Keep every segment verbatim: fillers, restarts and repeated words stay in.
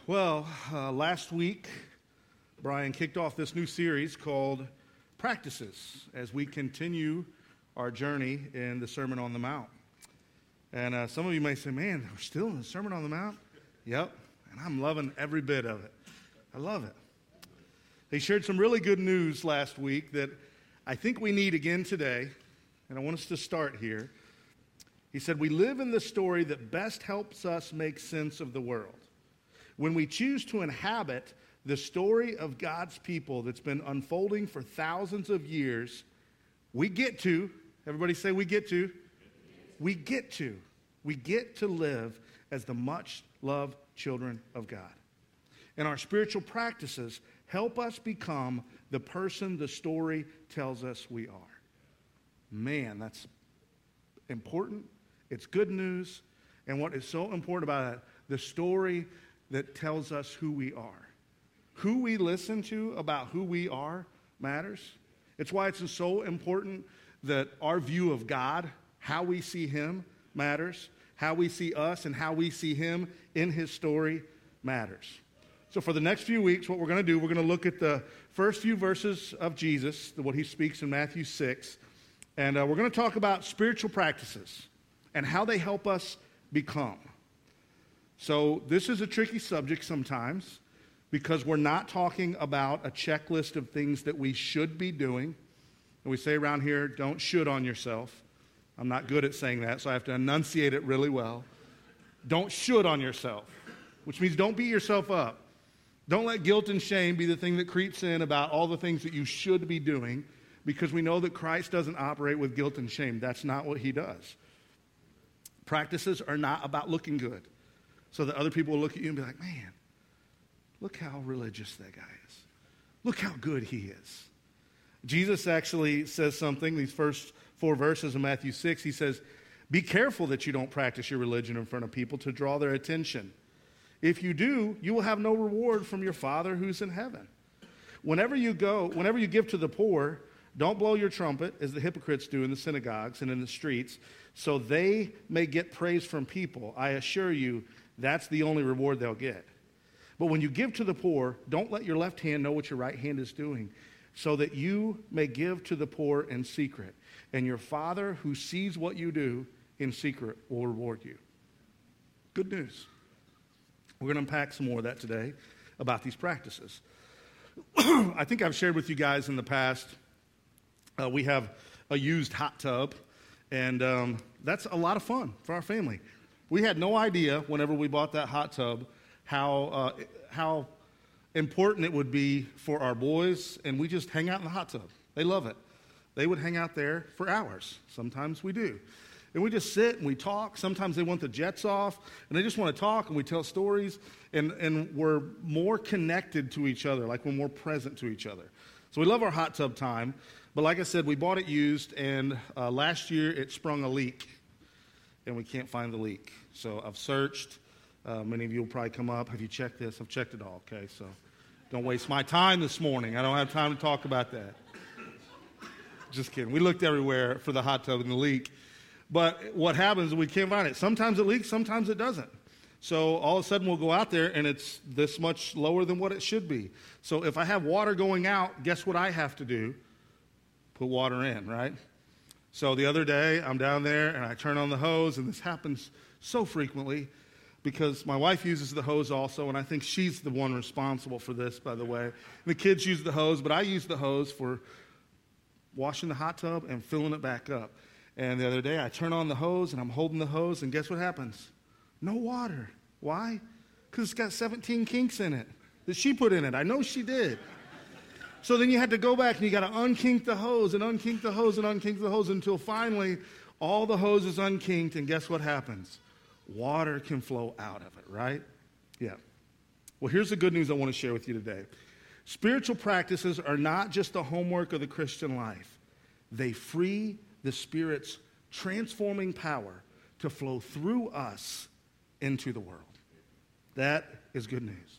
Well, uh, last week, Brian kicked off this new series called Practices as we continue our journey in the Sermon on the Mount. And uh, some of you may say, man, we're still in the Sermon on the Mount? Yep, and I'm loving every bit of it. I love it. He shared some really good news last week that I think we need again today, and I want us to start here. He said, we live in the story that best helps us make sense of the world. When we choose to inhabit the story of God's people that's been unfolding for thousands of years, we get to, everybody say we get to, we get to, we get to live as the much-loved children of God. And our spiritual practices help us become the person the story tells us we are. Man, that's important. It's good news. And what is so important about it, the story that tells us who we are. Who we listen to about who we are matters. It's why it's so important that our view of God, how we see Him, matters. How we see us and how we see Him in His story matters. So for the next few weeks, what we're going to do, we're going to look at the first few verses of Jesus, what He speaks in Matthew six, and uh, we're going to talk about spiritual practices and how they help us become. So this is a tricky subject sometimes because we're not talking about a checklist of things that we should be doing. And we say around here, don't should on yourself. I'm not good at saying that, so I have to enunciate it really well. Don't should on yourself, which means don't beat yourself up. Don't let guilt and shame be the thing that creeps in about all the things that you should be doing, because we know that Christ doesn't operate with guilt and shame. That's not what He does. Practices are not about looking good, so that other people will look at you and be like, man, look how religious that guy is. Look how good he is. Jesus actually says something, these first four verses of Matthew six, he says, be careful that you don't practice your religion in front of people to draw their attention. If you do, you will have no reward from your Father who's in heaven. Whenever you go, whenever you give to the poor, don't blow your trumpet, as the hypocrites do in the synagogues and in the streets, so they may get praise from people. I assure you, that's the only reward they'll get. But when you give to the poor, don't let your left hand know what your right hand is doing, so that you may give to the poor in secret. And your Father who sees what you do in secret will reward you. Good news. We're going to unpack some more of that today about these practices. I think I've shared with you guys in the past, uh, we have a used hot tub, and um, that's a lot of fun for our family. We had no idea whenever we bought that hot tub how uh, how important it would be for our boys, and we just hang out in the hot tub. They love it. They would hang out there for hours. Sometimes we do. And we just sit and we talk. Sometimes they want the jets off, and they just want to talk, and we tell stories, and, and we're more connected to each other, like we're more present to each other. So we love our hot tub time, but like I said, we bought it used, and uh, last year it sprung a leak, and we can't find the leak. So I've searched. Uh, many of you will probably come up. Have you checked this? I've checked it all, okay? So don't waste my time this morning. I don't have time to talk about that. Just kidding. We looked everywhere for the hot tub and the leak. But what happens is we can't find it. Sometimes it leaks, sometimes it doesn't. So all of a sudden we'll go out there and it's this much lower than what it should be. So if I have water going out, guess what I have to do? Put water in, right? So the other day I'm down there and I turn on the hose, and this happens so frequently because my wife uses the hose also, and I think she's the one responsible for this, by the way. The kids use the hose, but I use the hose for washing the hot tub and filling it back up. And the other day, I turn on the hose, and I'm holding the hose, and guess what happens? No water. Why? Because it's got seventeen kinks in it that she put in it. I know she did. So then you had to go back, and you got to unkink the hose, and unkink the hose, and unkink the hose, until finally all the hose is unkinked, and guess what happens? Water can flow out of it, right? Yeah. Well, here's the good news I want to share with you today. Spiritual practices are not just the homework of the Christian life. They free the Spirit's transforming power to flow through us into the world. That is good news.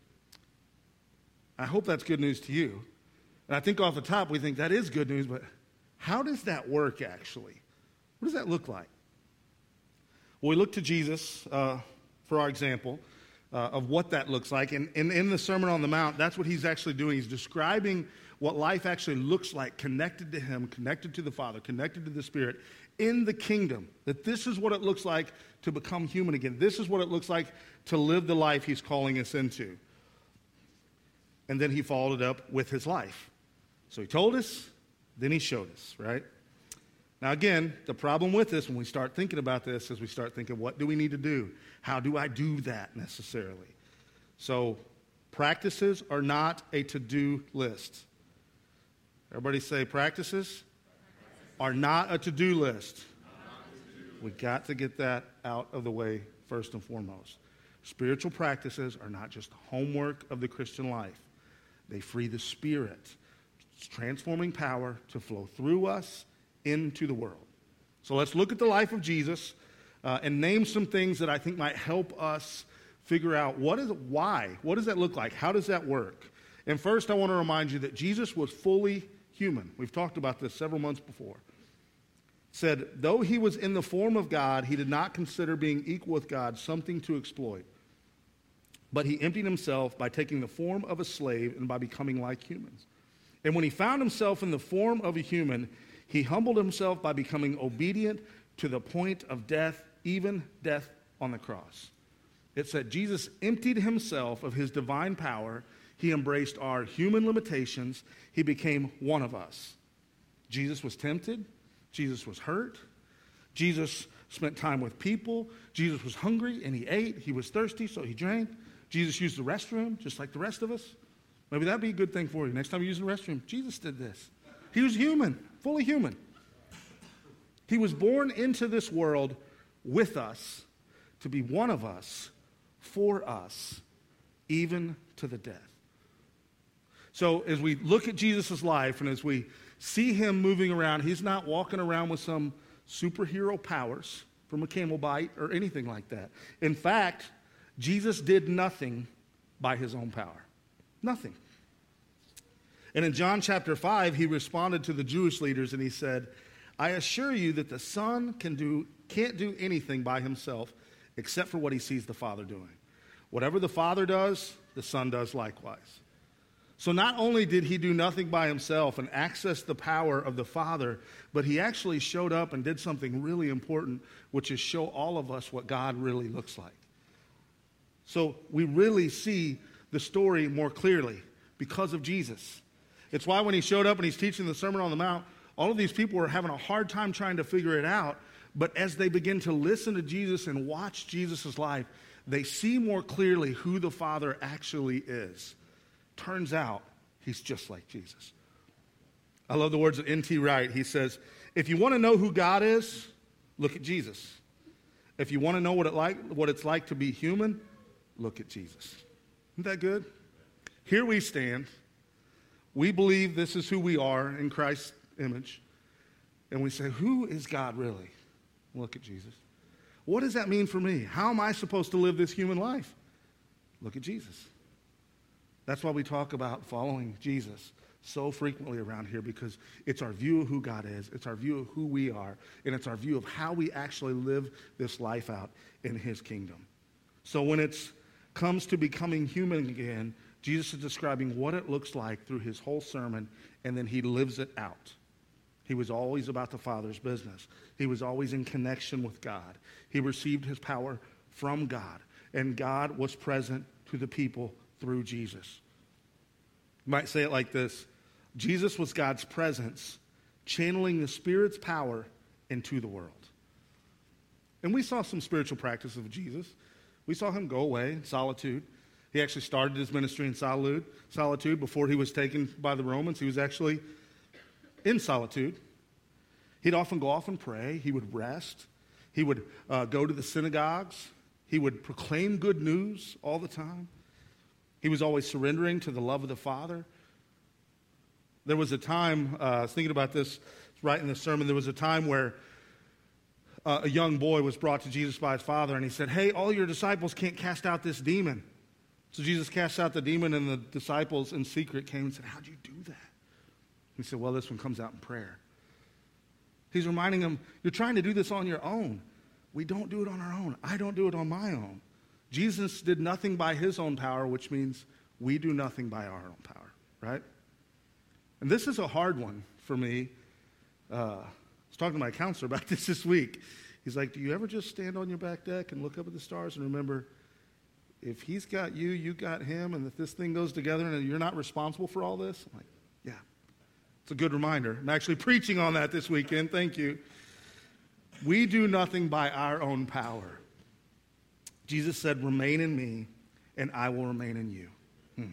I hope that's good news to you. And I think off the top we think that is good news, but how does that work actually? What does that look like? Well, we look to Jesus uh, for our example. Uh, uh, of what that looks like. And, and in the Sermon on the Mount, that's what he's actually doing. He's describing what life actually looks like, connected to him, connected to the Father, connected to the Spirit, in the kingdom. That this is what it looks like to become human again. This is what it looks like to live the life he's calling us into. And then he followed it up with his life. So he told us, then he showed us, right? Now again, the problem with this when we start thinking about this is we start thinking, what do we need to do? How do I do that necessarily? So practices are not a to-do list. Everybody say practices are not a to-do list. We got to get that out of the way first and foremost. Spiritual practices are not just homework of the Christian life. They free the Spirit, transforming power to flow through us into the world. So let's look at the life of Jesus uh, and name some things that I think might help us figure out what is why, what does that look like, how does that work? And first I want to remind you that Jesus was fully human. We've talked about this several months before. Said, though he was in the form of God, he did not consider being equal with God something to exploit. But he emptied himself by taking the form of a slave and by becoming like humans. And when he found himself in the form of a human, he humbled himself by becoming obedient to the point of death, even death on the cross. It said Jesus emptied himself of his divine power. He embraced our human limitations. He became one of us. Jesus was tempted. Jesus was hurt. Jesus spent time with people. Jesus was hungry and he ate. He was thirsty, so he drank. Jesus used the restroom just like the rest of us. Maybe that'd be a good thing for you. Next time you use the restroom, Jesus did this. He was human, fully human. He was born into this world with us, to be one of us, for us, even to the death. So as we look at Jesus' life and as we see him moving around, he's not walking around with some superhero powers from a camel bite or anything like that. In fact, Jesus did nothing by his own power. Nothing. And in John chapter five, he responded to the Jewish leaders and he said, I assure you that the Son can do, can't do anything by himself except for what he sees the Father doing. Whatever the Father does, the Son does likewise. So not only did he do nothing by himself and access the power of the Father, but he actually showed up and did something really important, which is show all of us what God really looks like. So we really see the story more clearly because of Jesus. It's why when he showed up and he's teaching the Sermon on the Mount, all of these people were having a hard time trying to figure it out. But as they begin to listen to Jesus and watch Jesus' life, they see more clearly who the Father actually is. Turns out, he's just like Jesus. I love the words of N T Wright. He says, if you want to know who God is, look at Jesus. If you want to know what it like, what it's like to be human, look at Jesus. Isn't that good? Here we stand. We believe this is who we are in Christ's image. And we say, who is God really? Look at Jesus. What does that mean for me? How am I supposed to live this human life? Look at Jesus. That's why we talk about following Jesus so frequently around here, because it's our view of who God is, it's our view of who we are, and it's our view of how we actually live this life out in his kingdom. So when it comes to becoming human again, Jesus is describing what it looks like through his whole sermon, and then he lives it out. He was always about the Father's business. He was always in connection with God. He received his power from God, and God was present to the people through Jesus. You might say it like this: Jesus was God's presence, channeling the Spirit's power into the world. And we saw some spiritual practices of Jesus. We saw him go away in solitude. He actually started his ministry in solitude, solitude before he was taken by the Romans. He was actually in solitude. He'd often go off and pray. He would rest. He would uh, go to the synagogues. He would proclaim good news all the time. He was always surrendering to the love of the Father. There was a time, uh, I was thinking about this right in the sermon, there was a time where uh, a young boy was brought to Jesus by his father, and he said, hey, all your disciples can't cast out this demon. So Jesus cast out the demon, and the disciples in secret came and said, how'd you do that? He said, well, this one comes out in prayer. He's reminding them, you're trying to do this on your own. We don't do it on our own. I don't do it on my own. Jesus did nothing by his own power, which means we do nothing by our own power, right? And this is a hard one for me. Uh, I was talking to my counselor about this this week. He's like, do you ever just stand on your back deck and look up at the stars and remember, if he's got you, you got him, and if this thing goes together and you're not responsible for all this? I'm like, yeah, it's a good reminder. I'm actually preaching on that this weekend. Thank you. We do nothing by our own power. Jesus said, remain in me, and I will remain in you. Hmm.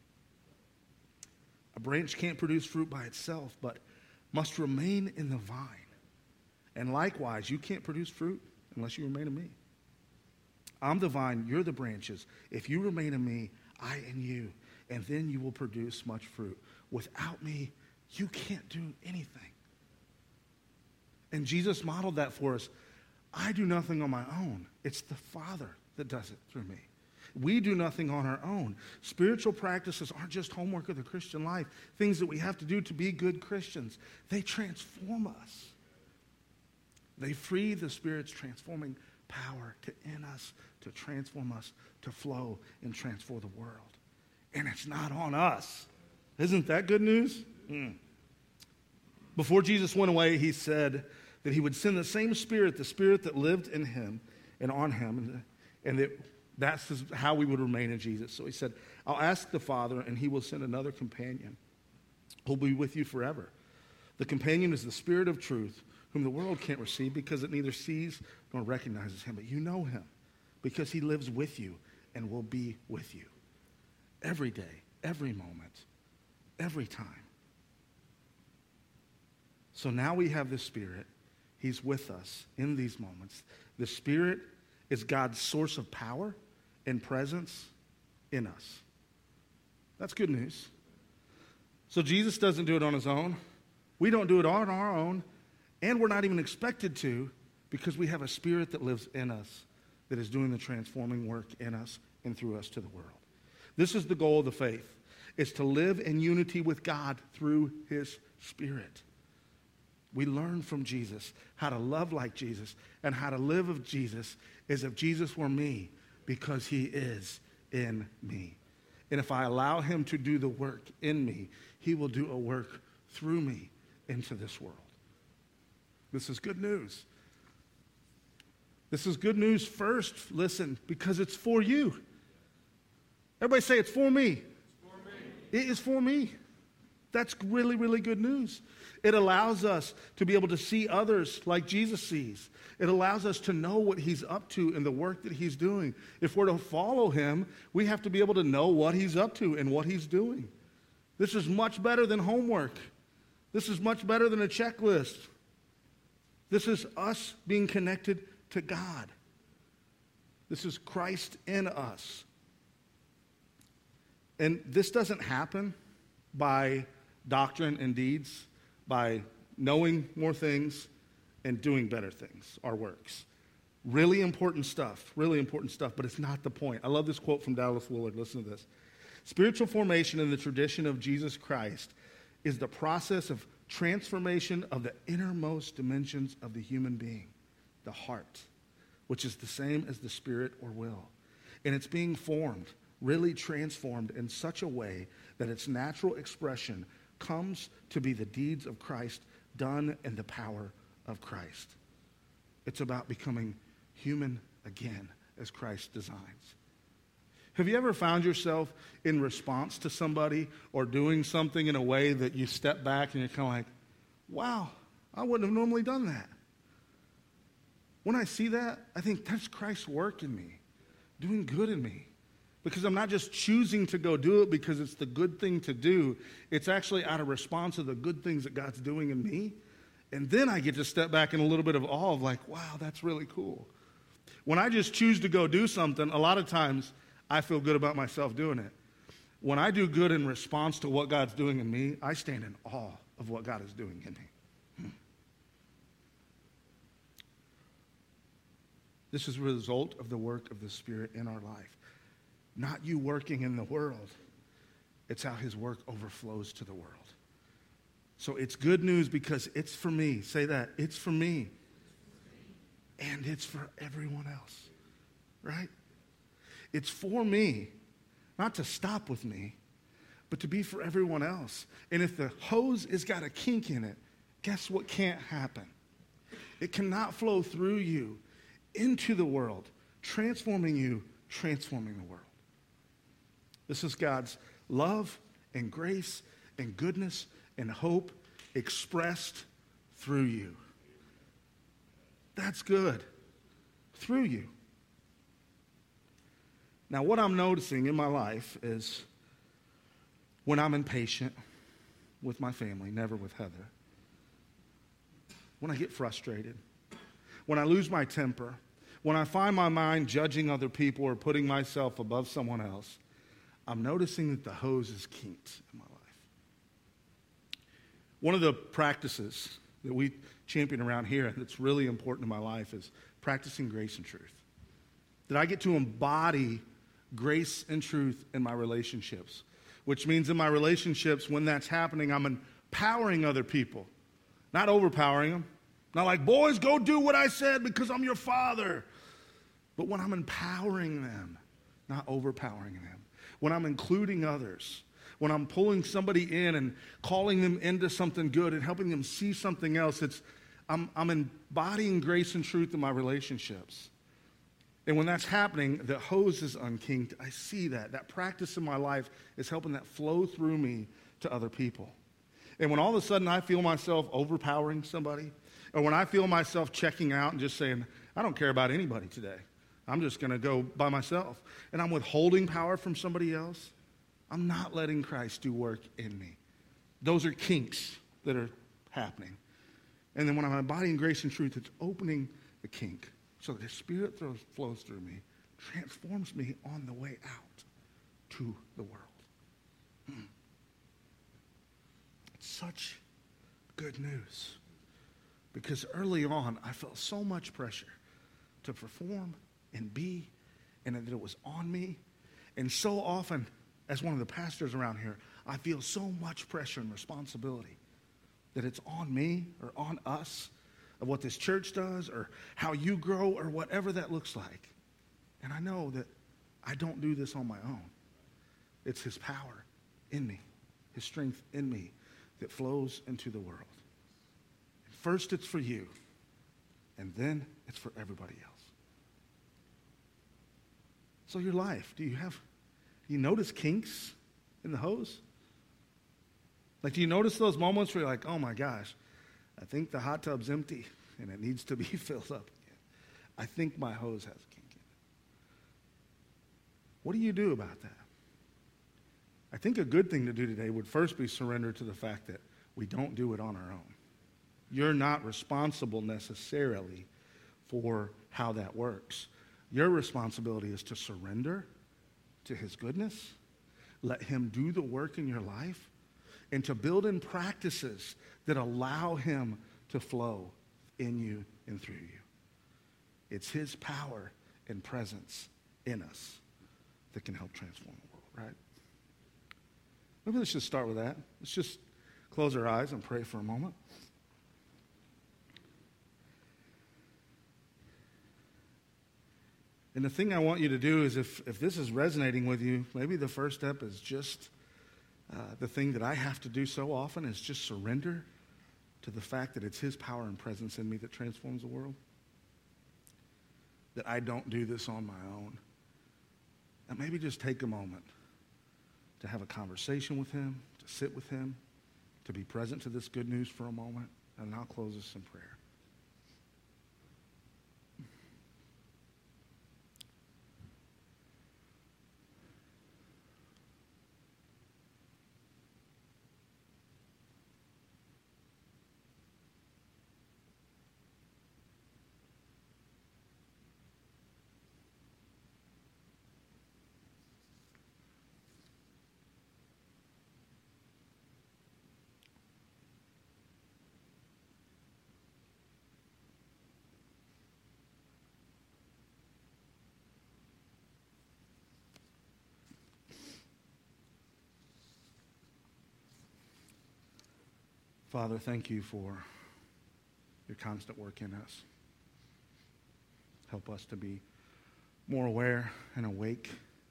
A branch can't produce fruit by itself, but must remain in the vine. And likewise, you can't produce fruit unless you remain in me. I'm the vine, you're the branches. If you remain in me, I in you, and then you will produce much fruit. Without me, you can't do anything. And Jesus modeled that for us. I do nothing on my own. It's the Father that does it through me. We do nothing on our own. Spiritual practices aren't just homework of the Christian life, things that we have to do to be good Christians. They transform us. They free the Spirit's transforming power to in us, to transform us, to flow and transform the world. And it's not on us. Isn't that good news? Mm. Before Jesus went away, he said that he would send the same Spirit, the Spirit that lived in him and on him, and, and that that's how we would remain in Jesus. So he said, I'll ask the Father, and he will send another companion who'll be with you forever. The companion is the Spirit of truth, whom the world can't receive because it neither sees nor recognizes him. But you know him because he lives with you and will be with you every day, every moment, every time. So now we have the Spirit. He's with us in these moments. The Spirit is God's source of power and presence in us. That's good news. So Jesus doesn't do it on his own. We don't do it on our own. And we're not even expected to, because we have a Spirit that lives in us, that is doing the transforming work in us and through us to the world. This is the goal of the faith. It's to live in unity with God through his Spirit. We learn from Jesus how to love like Jesus, and how to live of Jesus as if Jesus were me, because he is in me. And if I allow him to do the work in me, he will do a work through me into this world. This is good news. This is good news first, listen, because it's for you. Everybody say, it's for me. It's for me. It is for me. That's really, really good news. It allows us to be able to see others like Jesus sees. It allows us to know what he's up to and the work that he's doing. If we're to follow him, we have to be able to know what he's up to and what he's doing. This is much better than homework. This is much better than a checklist. This is us being connected to God. This is Christ in us. And this doesn't happen by doctrine and deeds, by knowing more things and doing better things, our works. Really important stuff, really important stuff, but it's not the point. I love this quote from Dallas Willard. Listen to this. Spiritual formation in the tradition of Jesus Christ is the process of transformation of the innermost dimensions of the human being, the heart, which is the same as the spirit or will. And it's being formed, really transformed in such a way that its natural expression comes to be the deeds of Christ done in the power of Christ. It's about becoming human again as Christ designs. Have you ever found yourself in response to somebody or doing something in a way that you step back and you're kind of like, wow, I wouldn't have normally done that? When I see that, I think that's Christ's work in me, doing good in me. Because I'm not just choosing to go do it because it's the good thing to do. It's actually out of response to the good things that God's doing in me. And then I get to step back in a little bit of awe of like, wow, that's really cool. When I just choose to go do something, a lot of times I feel good about myself doing it. When I do good in response to what God's doing in me, I stand in awe of what God is doing in me. Hmm. This is a result of the work of the Spirit in our life. Not you working in the world. It's how his work overflows to the world. So it's good news because it's for me. Say that. It's for me. And it's for everyone else. Right? It's for me, not to stop with me, but to be for everyone else. And if the hose has got a kink in it, guess what can't happen? It cannot flow through you into the world, transforming you, transforming the world. This is God's love and grace and goodness and hope expressed through you. That's good. Through you. Now, what I'm noticing in my life is when I'm impatient with my family, never with Heather, when I get frustrated, when I lose my temper, when I find my mind judging other people or putting myself above someone else, I'm noticing that the hose is kinked in my life. One of the practices that we champion around here that's really important in my life is practicing grace and truth. That I get to embody grace and truth in my relationships, which means in my relationships, when that's happening, I'm empowering other people, not overpowering them. Not like, boys, go do what I said because I'm your father. But when I'm empowering them, not overpowering them. When I'm including others. When I'm pulling somebody in and calling them into something good and helping them see something else, it's I'm, I'm embodying grace and truth in my relationships. And when that's happening, the hose is unkinked. I see that. That practice in my life is helping that flow through me to other people. And when all of a sudden I feel myself overpowering somebody, or when I feel myself checking out and just saying, I don't care about anybody today. I'm just going to go by myself. And I'm withholding power from somebody else. I'm not letting Christ do work in me. Those are kinks that are happening. And then when I'm embodying grace and truth, it's opening the kink so that the Spirit throws, flows through me, transforms me on the way out to the world. Hmm. It's such good news. Because early on, I felt so much pressure to perform and be, and that it was on me. And so often, as one of the pastors around here, I feel so much pressure and responsibility that it's on me or on us of what this church does or how you grow or whatever that looks like. And I know that I don't do this on my own. It's His power in me, His strength in me that flows into the world. First, it's for you, and then it's for everybody else. So your life, do you have, do you notice kinks in the hose? Like, do you notice those moments where you're like, oh my gosh, I think the hot tub's empty and it needs to be filled up again. I think my hose has a kink in it. What do you do about that? I think a good thing to do today would first be surrender to the fact that we don't do it on our own. You're not responsible necessarily for how that works. Your responsibility is to surrender to His goodness, let Him do the work in your life, and to build in practices that allow Him to flow in you and through you. It's His power and presence in us that can help transform the world, right? Maybe let's just start with that. Let's just close our eyes and pray for a moment. And the thing I want you to do is if, if this is resonating with you, maybe the first step is just uh, the thing that I have to do so often is just surrender to the fact that it's His power and presence in me that transforms the world. That I don't do this on my own. And maybe just take a moment to have a conversation with Him, to sit with Him, to be present to this good news for a moment, and I'll close this in prayer. Father, thank you for your constant work in us. Help us to be more aware and awake.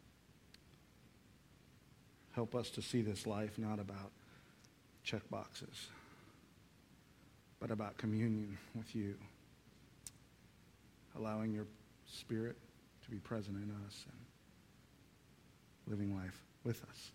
Help us to see this life not about check boxes, but about communion with you, allowing your Spirit to be present in us and living life with us.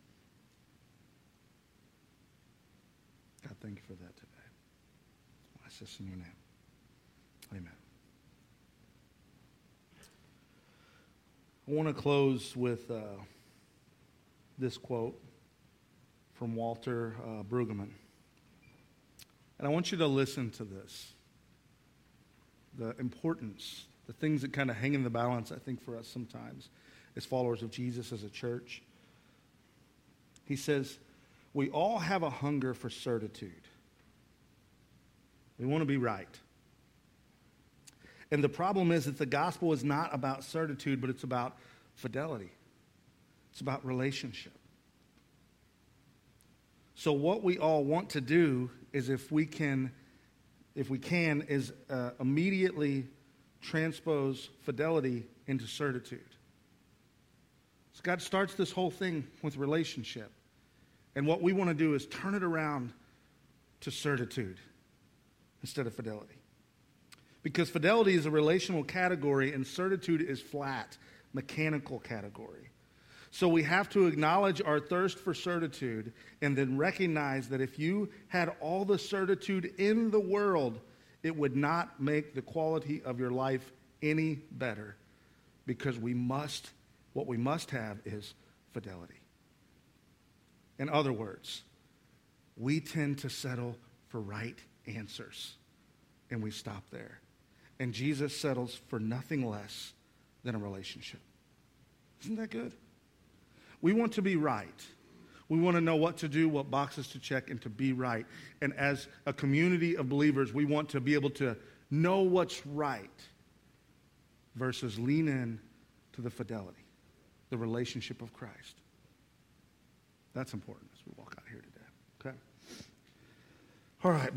God, thank you for that today. I ask this in your name. Amen. I want to close with uh, this quote from Walter uh, Brueggemann. And I want you to listen to this. The importance, the things that kind of hang in the balance, I think, for us sometimes as followers of Jesus, as a church. He says, we all have a hunger for certitude. We want to be right. And the problem is that the gospel is not about certitude, but it's about fidelity. It's about relationship. So what we all want to do is, if we can, if we can, is uh, immediately transpose fidelity into certitude. So God starts this whole thing with relationship. And what we want to do is turn it around to certitude instead of fidelity. Because fidelity is a relational category and certitude is flat, mechanical category. So we have to acknowledge our thirst for certitude and then recognize that if you had all the certitude in the world, it would not make the quality of your life any better, because we must, what we must have is fidelity. In other words, we tend to settle for right answers, and we stop there. And Jesus settles for nothing less than a relationship. Isn't that good? We want to be right. We want to know what to do, what boxes to check, and to be right. And as a community of believers, we want to be able to know what's right versus lean in to the fidelity, the relationship of Christ. That's important as we walk out here today. Okay? All right.